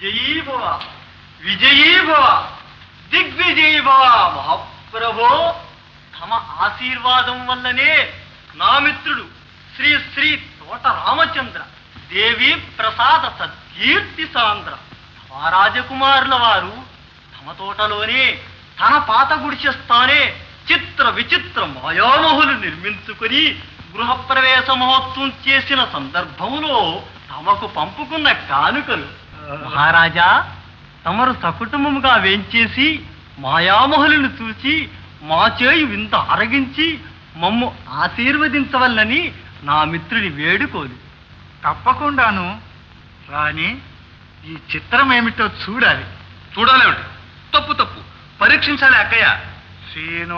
జయీ భవ, విజయీ భవ, దిగ్విజయీ భవ. మహాప్రభో, తమ ఆశీర్వాదం వల్లనే నా మిత్రుడు శ్రీ శ్రీ తోట రామచంద్ర, దేవి ప్రసాద సత్కీర్తి సాంద్ర రాజకుమారుల వారు తమ తోటలోనే తన పాత గుడిచేస్తానే చిత్ర విచిత్ర మాయామహులు నిర్మించుకుని గృహప్రవేశ మహోత్సవం చేసిన సందర్భంలో తమకు పంపుకున్న కానుకలు. మహారాజా, తమరు సకుటుంబముగా వేంచేసి మాయామహులను చూచి మా చేయి వింత అరగించి మమ్ము ఆశీర్వదించవల్లని నా మిత్రుడి వేడుకోలు. తప్పకుండాను. రాణి, ఈ చిత్రం ఏమిటో చూడాలి. చూడాలేమిటి? తప్పు తప్పు, పరీక్షించాలి అక్కయ్య. శ్రీను,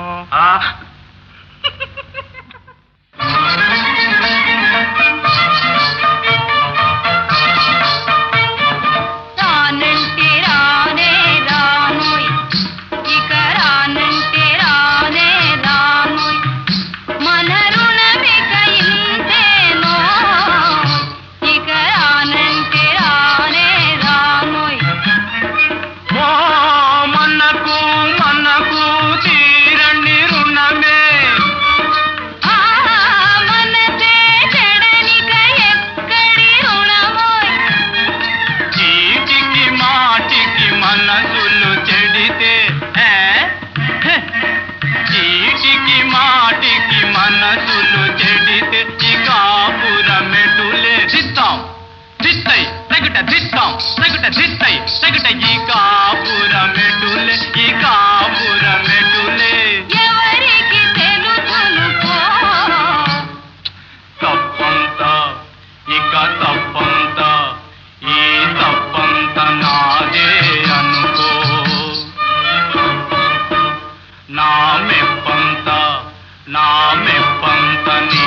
నా మెప్పంత నీ